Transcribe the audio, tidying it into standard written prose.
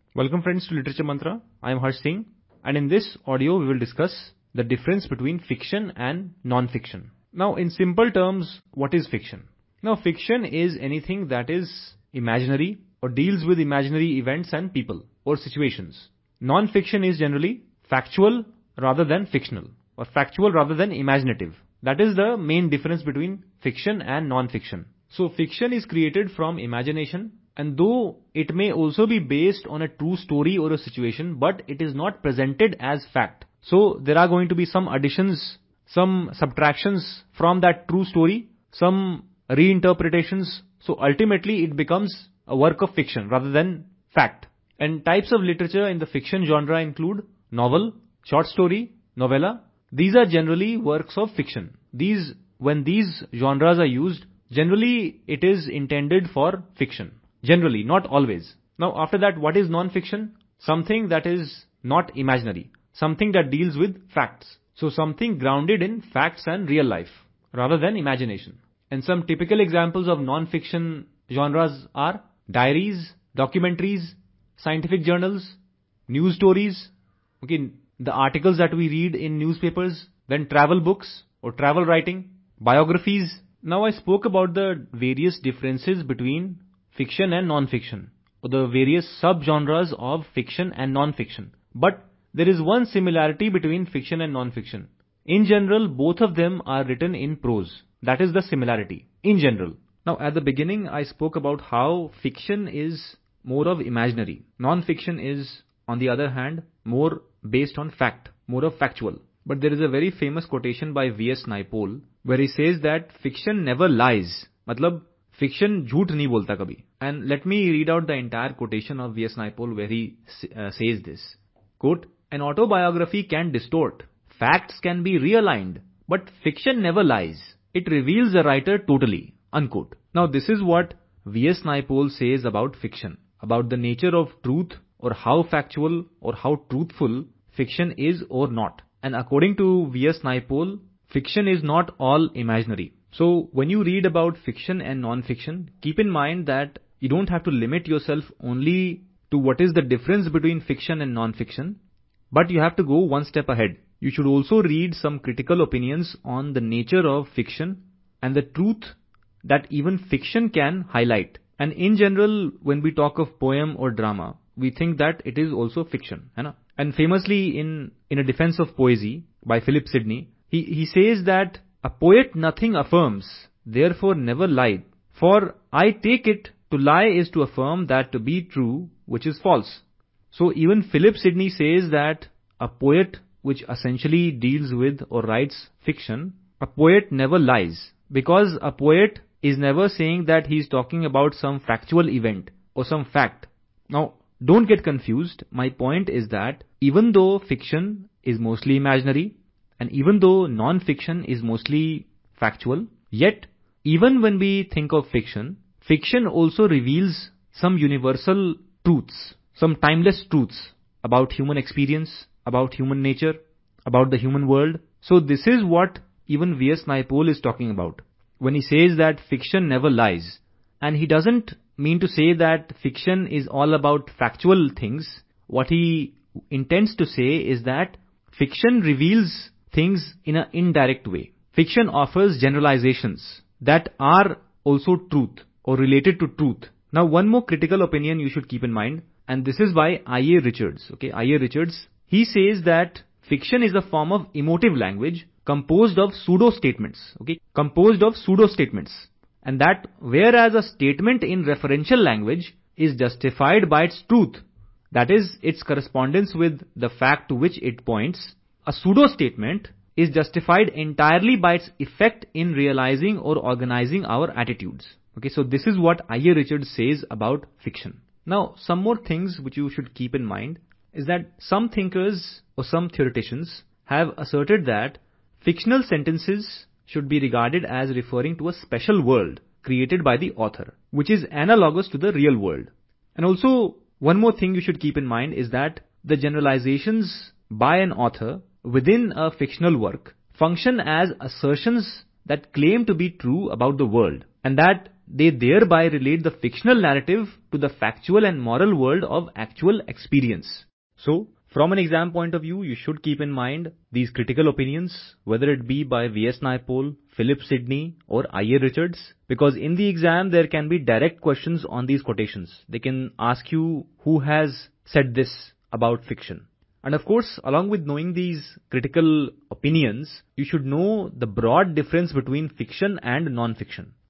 Welcome friends to Literature Mantra. I am Harsh Singh, and in this audio we will discuss the difference between fiction and non-fiction. Now in simple terms, what is fiction? Now fiction is anything that is imaginary or deals with imaginary events and people or situations. Non-fiction is generally factual rather than fictional or factual rather than imaginative. That is the main difference between fiction and non-fiction. So fiction is created from imagination, and though it may also be based on a true story or a situation, but it is not presented as fact. So there are going to be some additions, some subtractions from that true story, some reinterpretations. So ultimately it becomes a work of fiction rather than fact. And types of literature in the fiction genre include novel, short story, novella. These are generally works of fiction. When these genres are used, generally it is intended for fiction. Generally, not always. Now after that, what is non-fiction? Something that is not imaginary. Something that deals with facts. So something grounded in facts and real life rather than imagination. And some typical examples of non-fiction genres are diaries, documentaries, scientific journals, news stories, the articles that we read in newspapers, then travel books or travel writing, biographies. Now I spoke about the various differences between fiction and non-fiction, or the various subgenres of fiction and non-fiction. But there is one similarity between fiction and non-fiction. In general, both of them are written in prose. That is the similarity, in general. Now at the beginning, I spoke about how fiction is more of imaginary. Non-fiction is, on the other hand, more based on fact, more of factual. But there is a very famous quotation by V.S. Naipaul where he says that fiction never lies. Matlab, fiction jhoot nahi bolta kabhi. And let me read out the entire quotation of V.S. Naipaul where he says this. Quote, an autobiography can distort. Facts can be realigned. But fiction never lies. It reveals the writer totally. Unquote. Now this is what V.S. Naipaul says about fiction, about the nature of truth or how factual or how truthful fiction is or not. And according to V.S. Naipaul, fiction is not all imaginary. So when you read about fiction and non-fiction, keep in mind that you don't have to limit yourself only to what is the difference between fiction and non-fiction, but you have to go one step ahead. You should also read some critical opinions on the nature of fiction and the truth that even fiction can highlight. And in general, when we talk of poem or drama, we think that it is also fiction. Hai na? And famously in a defense of poesy by Philip Sidney, he says that a poet nothing affirms, therefore never lied. For I take it to lie is to affirm that to be true, which is false. So even Philip Sidney says that a poet which essentially deals with or writes fiction, a poet never lies. Because a poet is never saying that he is talking about some factual event or some fact. Now, don't get confused. My point is that even though fiction is mostly imaginary and even though non-fiction is mostly factual, yet even when we think of fiction, fiction also reveals some universal truths, some timeless truths about human experience, about human nature, about the human world. So this is what even V.S. Naipaul is talking about when he says that fiction never lies. And he doesn't mean to say that fiction is all about factual things. What he intends to say is that fiction reveals things in an indirect way. Fiction offers generalizations that are also truth or related to truth. Now one more critical opinion you should keep in mind, and this is by I.A. Richards. I.A. Richards, he says that fiction is a form of emotive language composed of pseudo-statements. Composed of pseudo-statements. And that whereas a statement in referential language is justified by its truth, that is, its correspondence with the fact to which it points, a pseudo-statement is justified entirely by its effect in realizing or organizing our attitudes. So this is what I.A. Richards says about fiction. Now, some more things which you should keep in mind is that some thinkers or some theoreticians have asserted that fictional sentences should be regarded as referring to a special world created by the author, which is analogous to the real world. And also, one more thing you should keep in mind is that the generalizations by an author within a fictional work function as assertions that claim to be true about the world, and that they thereby relate the fictional narrative to the factual and moral world of actual experience. So, from an exam point of view, you should keep in mind these critical opinions, whether it be by V.S. Naipaul, Philip Sidney or I.A. Richards, because in the exam there can be direct questions on these quotations. They can ask you who has said this about fiction. And of course, along with knowing these critical opinions, you should know the broad difference between fiction and non-fiction.